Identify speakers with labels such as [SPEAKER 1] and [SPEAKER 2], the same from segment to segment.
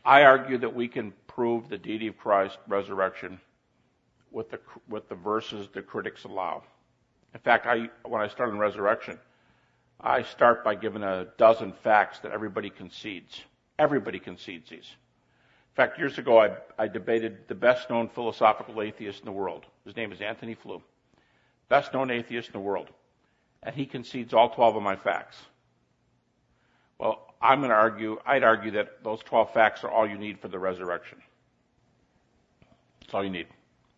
[SPEAKER 1] I argue that we can prove the deity of Christ's resurrection with the verses the critics allow. In fact, when I start on resurrection, I start by giving a dozen facts that everybody concedes. Everybody concedes these. In fact, years ago, I debated the best-known philosophical atheist in the world. His name is Antony Flew. Best-known atheist in the world. And he concedes all 12 of my facts. Well, I'd argue that those 12 facts are all you need for the resurrection. That's all you need.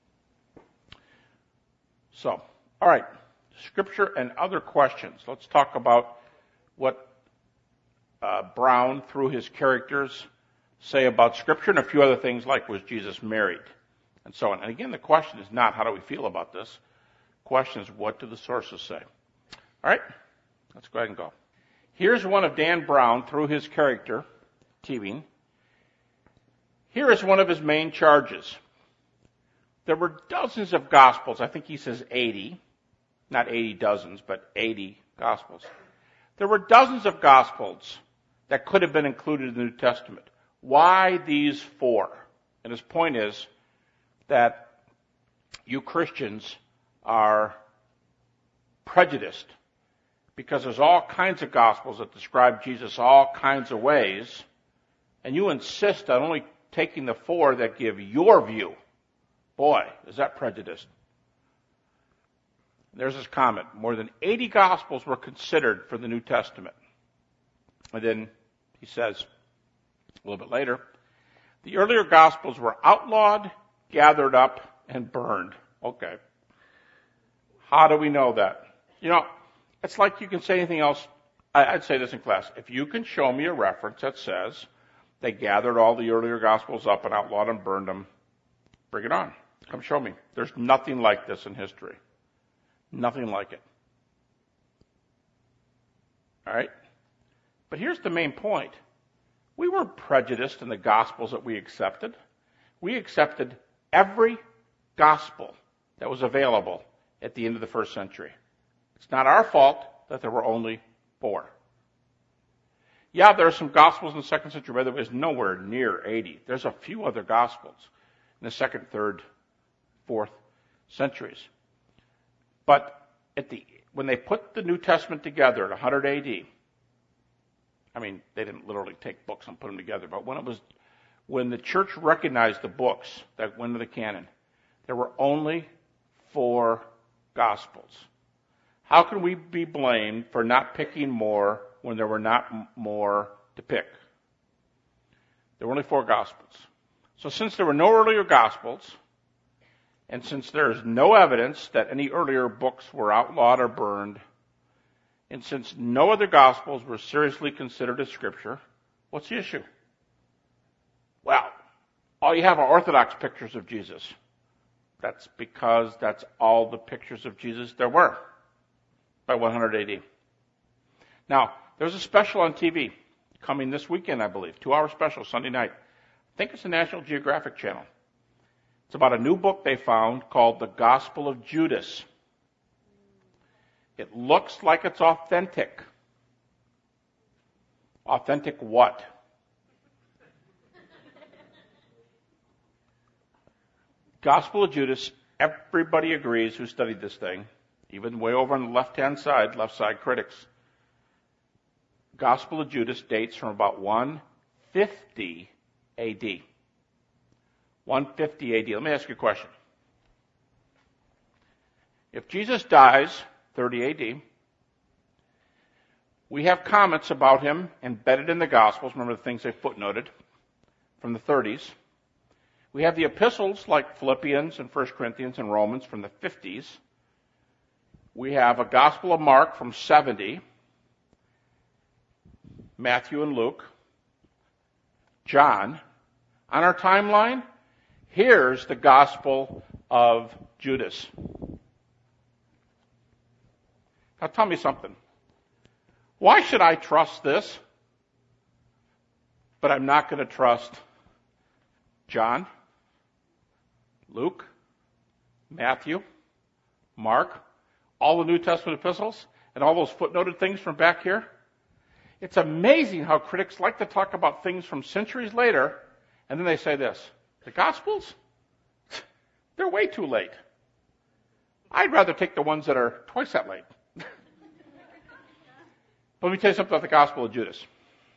[SPEAKER 1] So, all right. Scripture and other questions. Let's talk about what Brown, through his characters, say about Scripture and a few other things like, was Jesus married? And so on. And again, the question is not how do we feel about this. The question is, what do the sources say? All right, let's go ahead and go. Here's one of Dan Brown through his character, Tevin. Here is one of his main charges. There were dozens of Gospels. I think he says 80. Not 80 dozens, but 80 Gospels. There were dozens of Gospels that could have been included in the New Testament. Why these 4? And his point is that you Christians are prejudiced because there's all kinds of Gospels that describe Jesus all kinds of ways, and you insist on only taking the 4 that give your view. Boy, is that prejudiced. There's his comment. More than 80 Gospels were considered for the New Testament. And then he says, a little bit later, the earlier Gospels were outlawed, gathered up, and burned. Okay. How do we know that? You know, it's like you can say anything else. I'd say this in class. If you can show me a reference that says they gathered all the earlier Gospels up and outlawed and burned them, bring it on. Come show me. There's nothing like this in history. Nothing like it. All right? But here's the main point. We weren't prejudiced in the Gospels that we accepted. We accepted every Gospel that was available at the end of the first century. It's not our fault that there were only 4. Yeah, there are some Gospels in the second century, but it was nowhere near 80. There's a few other Gospels in the second, third, fourth centuries. But when they put the New Testament together at 100 AD, I mean, they didn't literally take books and put them together, but when the church recognized the books that went into the canon, there were only 4 Gospels. How can we be blamed for not picking more when there were not more to pick? There were only 4 Gospels. So since there were no earlier Gospels, and since there is no evidence that any earlier books were outlawed or burned, and since no other Gospels were seriously considered as Scripture, what's the issue? Well, all you have are Orthodox pictures of Jesus. That's because that's all the pictures of Jesus there were by 100 AD. Now, there's a special on TV coming this weekend, I believe, 2-hour special, Sunday night. I think it's the National Geographic Channel. It's about a new book they found called The Gospel of Judas. It looks like it's authentic. Authentic what? Gospel of Judas, everybody agrees who studied this thing, even way over on the left-hand side, left side critics. Gospel of Judas dates from about 150 AD. 150 AD. Let me ask you a question. If Jesus dies 30 AD, we have comments about him embedded in the Gospels. Remember the things they footnoted from the 30s. We have the epistles like Philippians and 1 Corinthians and Romans from the 50s. We have a Gospel of Mark from 70, Matthew and Luke, John. On our timeline, here's the Gospel of Judas. Now tell me something. Why should I trust this, but I'm not going to trust John, Luke, Matthew, Mark, all the New Testament epistles, and all those footnoted things from back here? It's amazing how critics like to talk about things from centuries later And then they say this, the Gospels? They're way too late. I'd rather take the ones that are twice that late. But let me tell you something about the Gospel of Judas.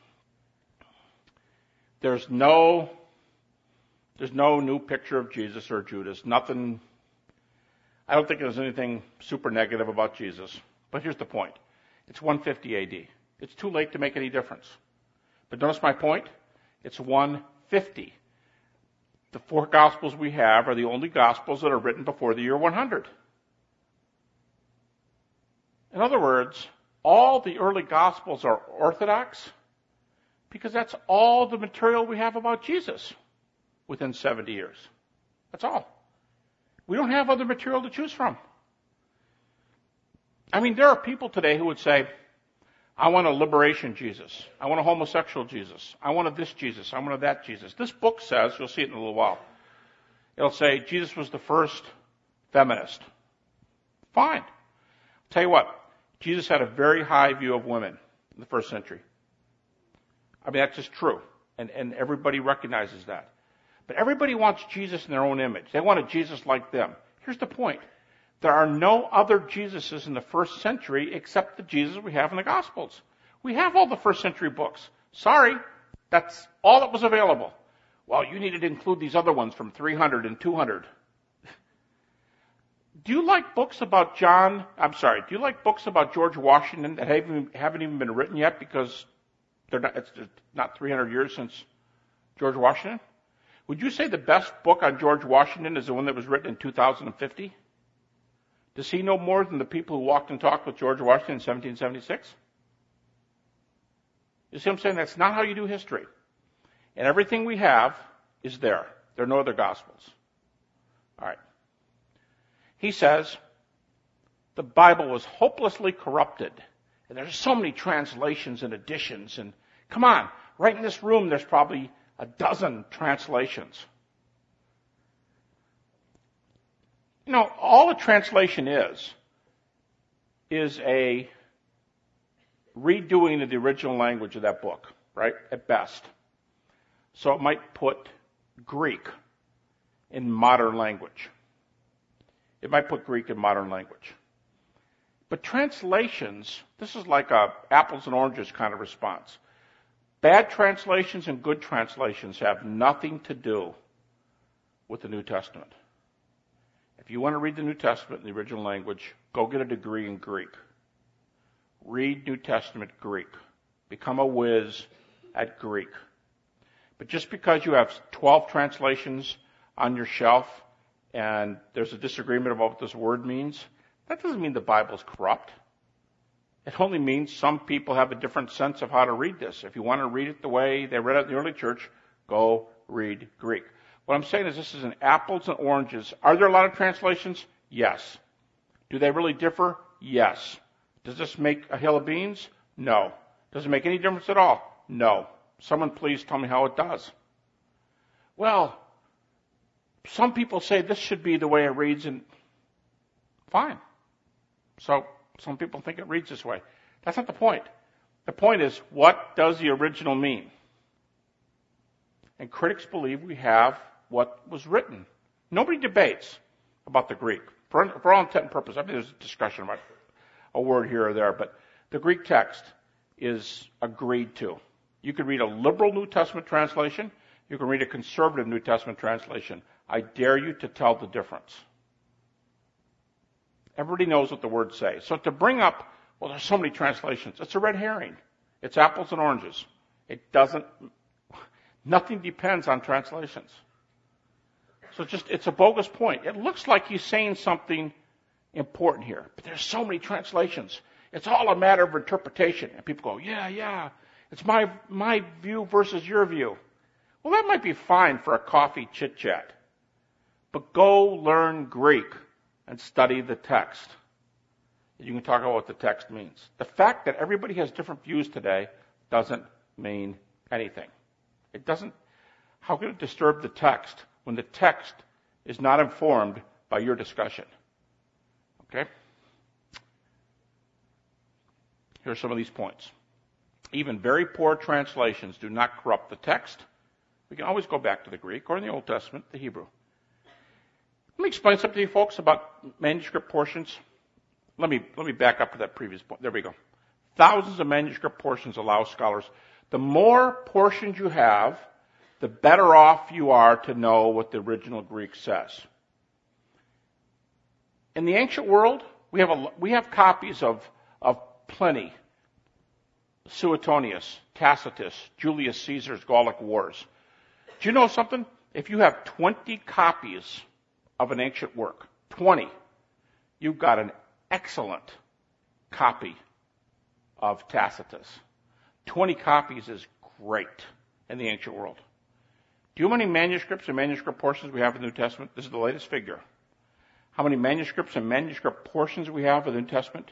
[SPEAKER 1] There's no new picture of Jesus or Judas. Nothing. I don't think there's anything super negative about Jesus. But here's the point. It's 150 AD. It's too late to make any difference. But notice my point. It's 150. The 4 Gospels we have are the only Gospels that are written before the year 100. In other words, all the early Gospels are orthodox because that's all the material we have about Jesus within 70 years. That's all. We don't have other material to choose from. I mean, there are people today who would say, I want a liberation Jesus. I want a homosexual Jesus. I want a this Jesus. I want a that Jesus. This book says, you'll see it in a little while, it'll say Jesus was the first feminist. Fine. I'll tell you what, Jesus had a very high view of women in the first century. I mean, that's just true. And everybody recognizes that. But everybody wants Jesus in their own image. They want a Jesus like them. Here's the point. There are no other Jesuses in the first century except the Jesus we have in the Gospels. We have all the first century books. Sorry, that's all that was available. Well, you needed to include these other ones from 300 and 200. Do you like books about do you like books about George Washington that haven't even been written yet because it's not 300 years since George Washington? Would you say the best book on George Washington is the one that was written in 2050? Does he know more than the people who walked and talked with George Washington in 1776? You see what I'm saying? That's not how you do history. And everything we have is there. There are no other Gospels. All right. He says, the Bible was hopelessly corrupted. And there's so many translations and editions. And come on, right in this room there's probably a dozen translations. You know, all a translation is a redoing of the original language of that book, right? At best. So it might put Greek in modern language. It might put Greek in modern language. But translations, this is like a apples and oranges kind of response. Bad translations and good translations have nothing to do with the New Testament. If you want to read the New Testament in the original language, go get a degree in Greek. Read New Testament Greek. Become a whiz at Greek. But just because you have 12 translations on your shelf and there's a disagreement about what this word means, that doesn't mean the Bible's corrupt. It only means some people have a different sense of how to read this. If you want to read it the way they read it in the early church, go read Greek. What I'm saying is this is an apples and oranges. Are there a lot of translations? Yes. Do they really differ? Yes. Does this make a hill of beans? No. Does it make any difference at all? No. Someone please tell me how it does. Well, some people say this should be the way it reads, and fine. So some people think it reads this way. That's not the point. The point is, what does the original mean? And critics believe we have what was written. Nobody debates about the Greek. For all intent and purpose, I mean, there's a discussion about a word here or there, but the Greek text is agreed to. You could read a liberal New Testament translation. You can read a conservative New Testament translation. I dare you to tell the difference. Everybody knows what the words say. So to bring up, well, there's so many translations, it's a red herring. It's apples and oranges. Nothing depends on translations. So it's a bogus point. It looks like he's saying something important here, but there's so many translations. It's all a matter of interpretation. And people go, yeah, it's my view versus your view. Well, that might be fine for a coffee chit-chat. But go learn Greek and study the text. You can talk about what the text means. The fact that everybody has different views today doesn't mean anything. It doesn't. How can it disturb the text when the text is not informed by your discussion? Okay? Here are some of these points. Even very poor translations do not corrupt the text. We can always go back to the Greek or in the Old Testament, the Hebrew. Let me explain something to you folks about manuscript portions. Let me back up to that previous point. There we go. Thousands of manuscript portions allow scholars. The more portions you have, the better off you are to know what the original Greek says. In the ancient world, we have copies of Pliny, Suetonius, Tacitus, Julius Caesar's Gallic Wars. Do you know something? If you have 20 copies of an ancient work, 20, you've got an excellent copy of Tacitus. 20 copies is great in the ancient world. Do you know how many manuscripts and manuscript portions we have in the New Testament? This is the latest figure. How many manuscripts and manuscript portions we have in the New Testament?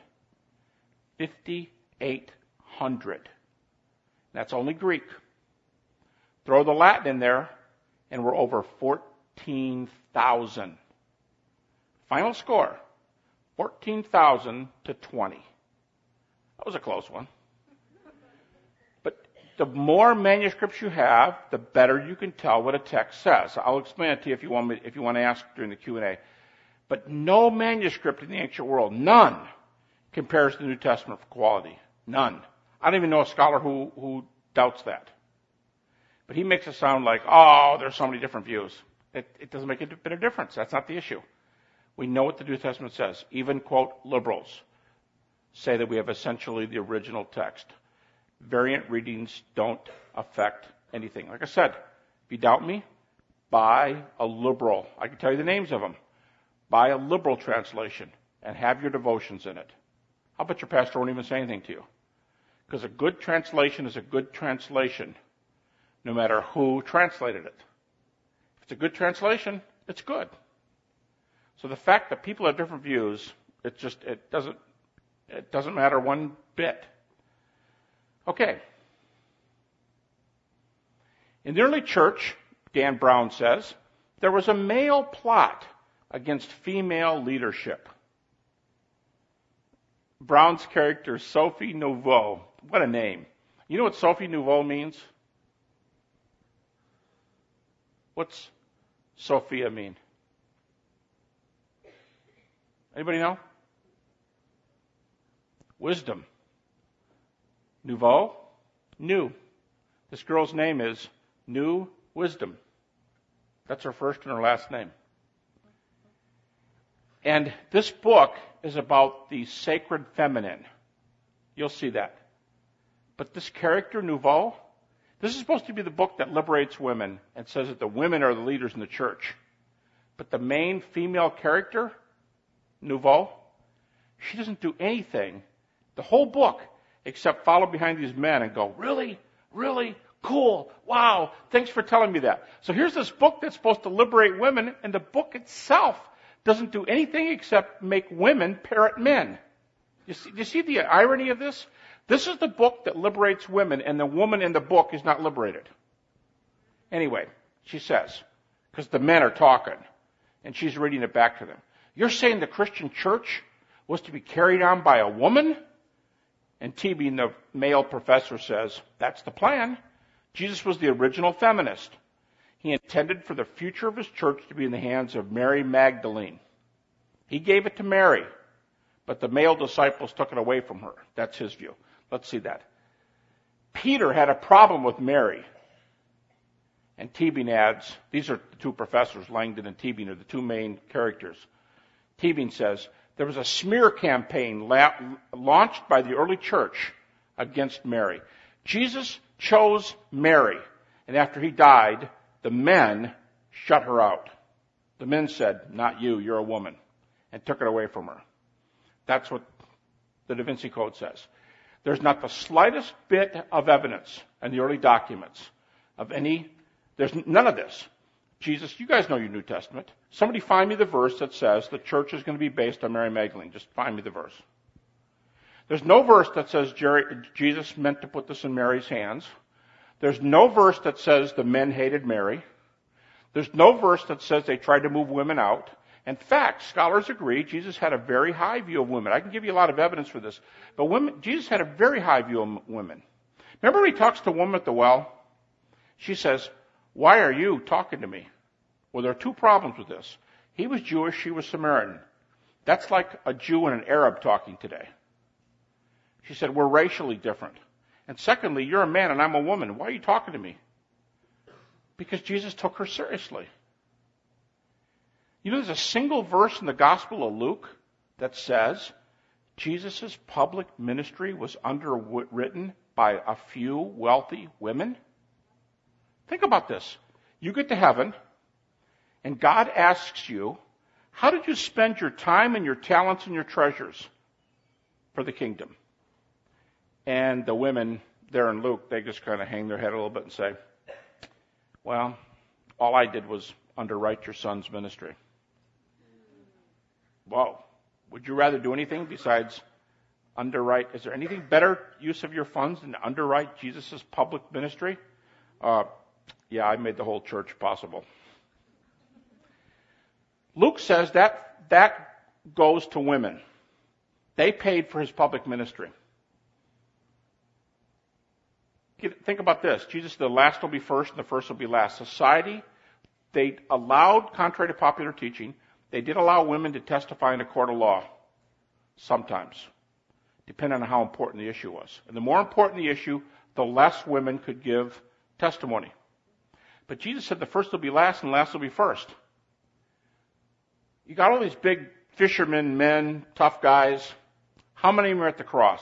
[SPEAKER 1] 5,800. That's only Greek. Throw the Latin in there, and we're over 14,000. Final score, 14,000 to 20. That was a close one. But the more manuscripts you have, the better you can tell what a text says. I'll explain it to you if you want to ask during the Q&A. But no manuscript in the ancient world, none, compares to the New Testament for quality. None. I don't even know a scholar who doubts that. But he makes it sound like, oh, there's so many different views. It doesn't make a bit of difference. That's not the issue. We know what the New Testament says. Even, quote, liberals say that we have essentially the original text. Variant readings don't affect anything. Like I said, if you doubt me, buy a liberal. I can tell you the names of them. Buy a liberal translation and have your devotions in it. I'll bet your pastor won't even say anything to you. Because a good translation is a good translation, no matter who translated it. If it's a good translation, it's good. So the fact that people have different views, it doesn't matter one bit. Okay. In the early church, Dan Brown says, there was a male plot against female leadership. Brown's character, Sophie Nouveau. What a name. You know what Sophie Nouveau means? What's Sophia mean? Anybody know? Wisdom. Nouveau? New. This girl's name is New Wisdom. That's her first and her last name. And this book is about the sacred feminine. You'll see that. But this character, Nouveau, this is supposed to be the book that liberates women and says that the women are the leaders in the church. But the main female character, Nouveau, she doesn't do anything, the whole book, except follow behind these men and go, really? Really? Cool. Wow. Thanks for telling me that. So here's this book that's supposed to liberate women, and the book itself doesn't do anything except make women parrot men. You see the irony of this? This is the book that liberates women, and the woman in the book is not liberated. Anyway, she says, because the men are talking, and she's reading it back to them. You're saying the Christian church was to be carried on by a woman? And Tebing, the male professor, says, that's the plan. Jesus was the original feminist. He intended for the future of his church to be in the hands of Mary Magdalene. He gave it to Mary, but the male disciples took it away from her. That's his view. Let's see that. Peter had a problem with Mary. And Tebing adds, these are the two professors, Langdon and Tebing are the two main characters. Tebing says, there was a smear campaign launched by the early church against Mary. Jesus chose Mary, and after he died, the men shut her out. The men said, not you, you're a woman, and took it away from her. That's what the Da Vinci Code says. There's not the slightest bit of evidence in the early documents of there's none of this. Jesus, you guys know your New Testament. Somebody find me the verse that says the church is going to be based on Mary Magdalene. Just find me the verse. There's no verse that says Jesus meant to put this in Mary's hands. There's no verse that says the men hated Mary. There's no verse that says they tried to move women out. In fact, scholars agree Jesus had a very high view of women. I can give you a lot of evidence for this. But Jesus had a very high view of women. Remember when he talks to a woman at the well? She says, Why are you talking to me? Well, there are two problems with this. He was Jewish, she was Samaritan. That's like a Jew and an Arab talking today. She said, we're racially different. And secondly, you're a man and I'm a woman. Why are you talking to me? Because Jesus took her seriously. You know, there's a single verse in the Gospel of Luke that says Jesus' public ministry was underwritten by a few wealthy women. Think about this. You get to heaven, and God asks you, how did you spend your time and your talents and your treasures for the kingdom? And the women there in Luke, they just kind of hang their head a little bit and say, well, all I did was underwrite your son's ministry. Whoa. Would you rather do anything besides underwrite? Is there anything better use of your funds than to underwrite Jesus' public ministry? Yeah, I made the whole church possible. Luke says that goes to women. They paid for his public ministry. Think about this. Jesus said the last will be first and the first will be last. Society, they allowed, contrary to popular teaching, they did allow women to testify in a court of law. Sometimes. Depending on how important the issue was. And the more important the issue, the less women could give testimony. But Jesus said the first will be last and last will be first. You got all these big fishermen, men, tough guys. How many of them are at the cross?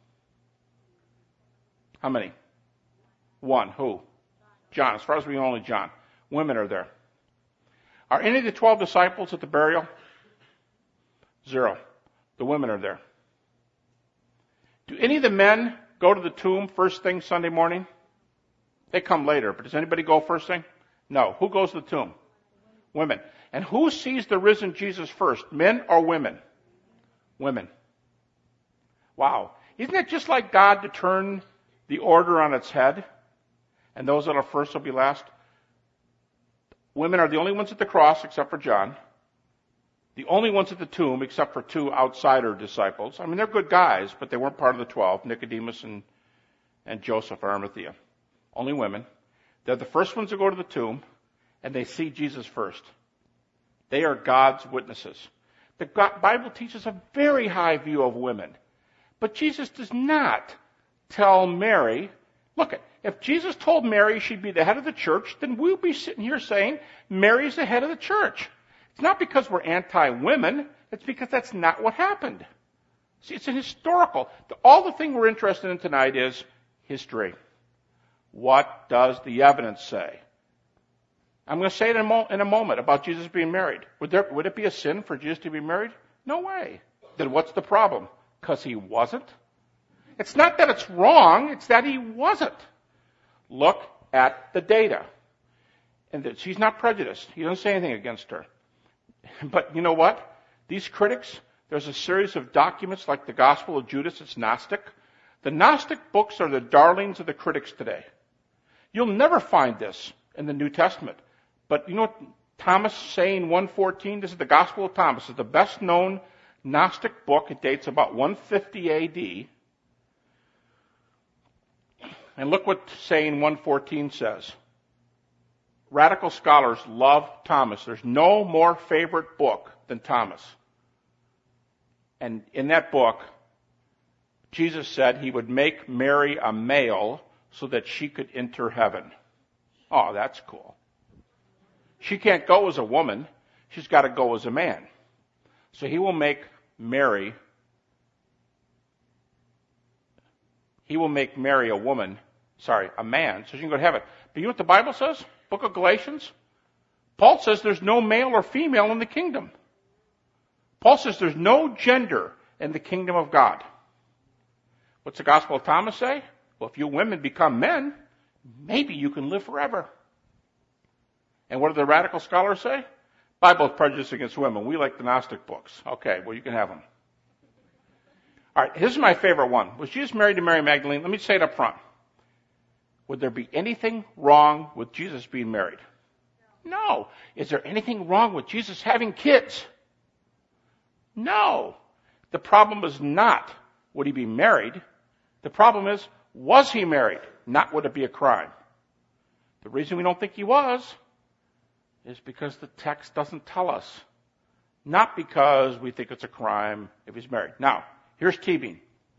[SPEAKER 1] How many? One. Who? John. As far as we know, only John. Women are there. Are any of the 12 disciples at the burial? 0. The women are there. Do any of the men go to the tomb first thing Sunday morning? They come later, but does anybody go first thing? No. Who goes to the tomb? Women. And who sees the risen Jesus first? Men or women? Women. Wow. Isn't it just like God to turn the order on its head? And those that are first will be last? Women are the only ones at the cross except for John. The only ones at the tomb except for 2 outsider disciples. I mean, they're good guys, but they weren't part of the 12, Nicodemus and Joseph of Arimathea. Only women. They're the first ones to go to the tomb, and they see Jesus first. They are God's witnesses. The Bible teaches a very high view of women. But Jesus does not tell Mary, look, if Jesus told Mary she'd be the head of the church, then we'll be sitting here saying Mary's the head of the church. It's not because we're anti-women. It's because that's not what happened. See, it's an historical. All the thing we're interested in tonight is history. What does the evidence say? I'm going to say it in a moment about Jesus being married. Would it be a sin for Jesus to be married? No way. Then what's the problem? Because he wasn't? It's not that it's wrong, it's that he wasn't. Look at the data. And that she's not prejudiced. He doesn't say anything against her. But you know what? These critics, there's a series of documents like the Gospel of Judas, it's Gnostic. The Gnostic books are the darlings of the critics today. You'll never find this in the New Testament. But you know what Thomas saying 1:14? This is the Gospel of Thomas. It's the best known Gnostic book. It dates about 150 A.D. And look what saying 1:14 says. Radical scholars love Thomas. There's no more favorite book than Thomas. And in that book, Jesus said he would make Mary a male so that she could enter heaven. Oh, that's cool. She can't go as a woman. She's got to go as a man. So he will make Mary a man, so she can go to heaven. But you know what the Bible says? Book of Galatians? Paul says there's no male or female in the kingdom. Paul says there's no gender in the kingdom of God. What's the Gospel of Thomas say? Well, if you women become men, maybe you can live forever. And what do the radical scholars say? Bible is prejudiced against women. We like the Gnostic books. Okay, well, you can have them. All right, this is my favorite one. Was Jesus married to Mary Magdalene? Let me say it up front. Would there be anything wrong with Jesus being married? No. Is there anything wrong with Jesus having kids? No. The problem is not, would he be married? The problem is, was he married? Not would it be a crime. The reason we don't think he was is because the text doesn't tell us. Not because we think it's a crime if he's married. Now, here's Tebing.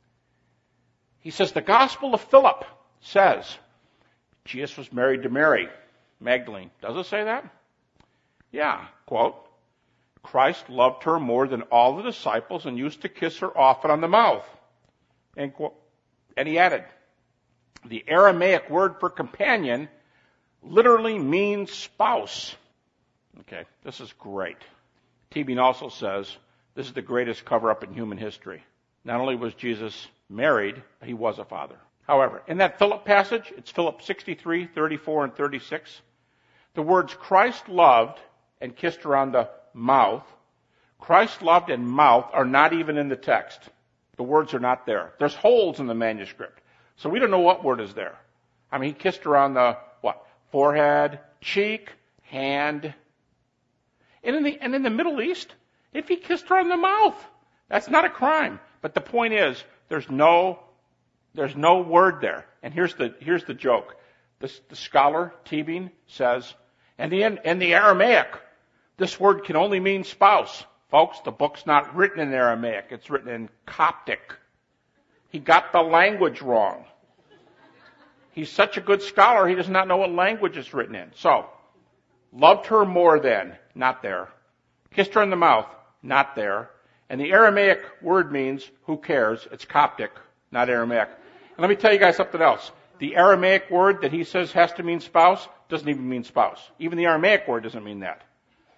[SPEAKER 1] He says the Gospel of Philip says Jesus was married to Mary Magdalene. Does it say that? Yeah. Quote, Christ loved her more than all the disciples and used to kiss her often on the mouth. End quote. And he added, the Aramaic word for companion literally means spouse. Okay, this is great. Tebing also says this is the greatest cover-up in human history. Not only was Jesus married, he was a father. However, in that Philip passage, it's Philip 63, 34, and 36, the words Christ loved and kissed her on the mouth, Christ loved and mouth are not even in the text. The words are not there. There's holes in the manuscript. So we don't know what word is there. I mean, he kissed her on the, forehead, cheek, hand. And in the Middle East, if he kissed her on the mouth, that's not a crime. But the point is, there's no word there. And here's the joke. The scholar, Tebing, says, and in the Aramaic, this word can only mean spouse. Folks, the book's not written in Aramaic. It's written in Coptic. He got the language wrong. He's such a good scholar, he does not know what language it's written in. So, loved her more than, not there. Kissed her in the mouth, not there. And the Aramaic word means, who cares? It's Coptic, not Aramaic. And let me tell you guys something else. The Aramaic word that he says has to mean spouse doesn't even mean spouse. Even the Aramaic word doesn't mean that.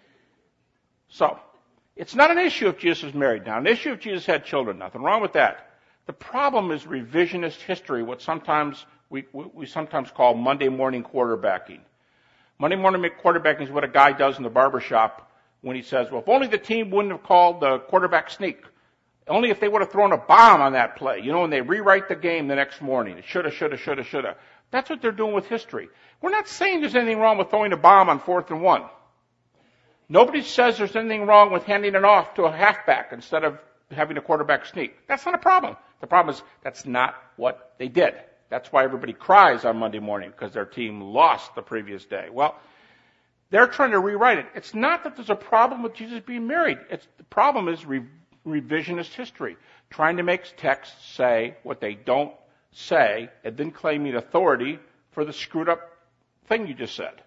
[SPEAKER 1] So, it's not an issue if Jesus was married now. An issue if Jesus had children. Nothing wrong with that. The problem is revisionist history, what sometimes we sometimes call Monday morning quarterbacking. Monday morning quarterbacking is what a guy does in the barbershop when he says, well, if only the team wouldn't have called the quarterback sneak. Only if they would have thrown a bomb on that play. You know, and they rewrite the game the next morning. It shoulda, shoulda, shoulda, shoulda. That's what they're doing with history. We're not saying there's anything wrong with throwing a bomb on 4th and 1. Nobody says there's anything wrong with handing it off to a halfback instead of having a quarterback sneak. That's not a problem. The problem is that's not what they did. That's why everybody cries on Monday morning, because their team lost the previous day. Well, they're trying to rewrite it. It's not that there's a problem with Jesus being married. The problem is revisionist history, trying to make texts say what they don't say and then claiming authority for the screwed up thing you just said.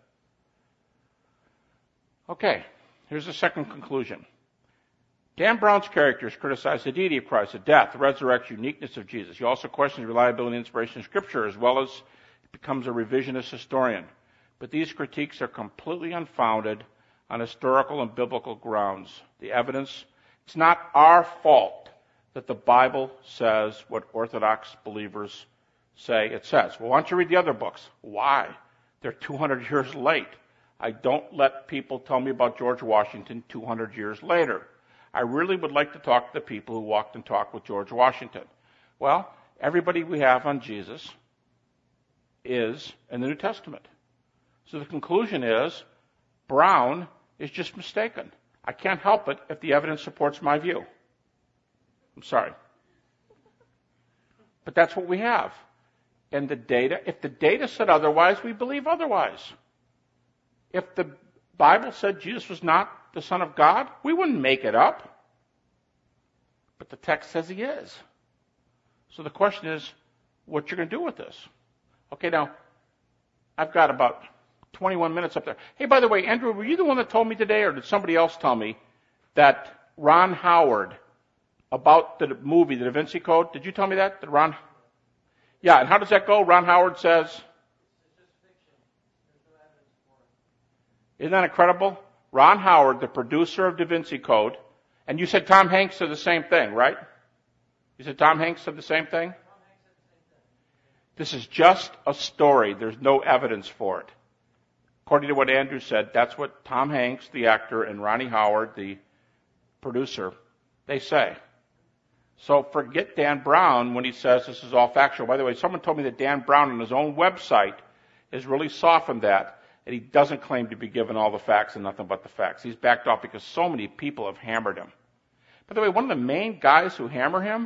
[SPEAKER 1] Okay, here's the second conclusion. Dan Brown's characters criticize the deity of Christ, the death, the resurrection, uniqueness of Jesus. He also questions reliability and inspiration of Scripture, as well as becomes a revisionist historian. But these critiques are completely unfounded on historical and biblical grounds. The evidence, it's not our fault that the Bible says what Orthodox believers say it says. Well, why don't you read the other books? Why? They're 200 years late. I don't let people tell me about George Washington 200 years later. I really would like to talk to the people who walked and talked with George Washington. Well, everybody we have on Jesus is in the New Testament. So the conclusion is, Brown is just mistaken. I can't help it if the evidence supports my view. I'm sorry. But that's what we have. And the data, if the data said otherwise, we believe otherwise. If the Bible said Jesus was not the Son of God, we wouldn't make it up. But the text says he is. So the question is, what you're going to do with this? Okay, now, I've got about 21 minutes up there. Hey, by the way, Andrew, were you the one that told me today, or did somebody else tell me that Ron Howard, about the movie, The Da Vinci Code, did you tell me that? Yeah, and how does that go? Ron Howard says, isn't that incredible? Ron Howard, the producer of Da Vinci Code, and you said Tom Hanks said the same thing, right? You said Tom Hanks said the same thing? This is just a story. There's no evidence for it. According to what Andrew said, that's what Tom Hanks, the actor, and Ronnie Howard, the producer, they say. So forget Dan Brown when he says this is all factual. By the way, someone told me that Dan Brown on his own website has really softened that. And he doesn't claim to be given all the facts and nothing but the facts. He's backed off because so many people have hammered him. By the way, one of the main guys who hammer him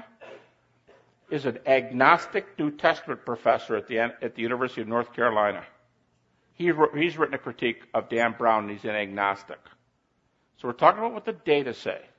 [SPEAKER 1] is an agnostic New Testament professor at the University of North Carolina. He's written a critique of Dan Brown, and he's an agnostic. So we're talking about what the data say.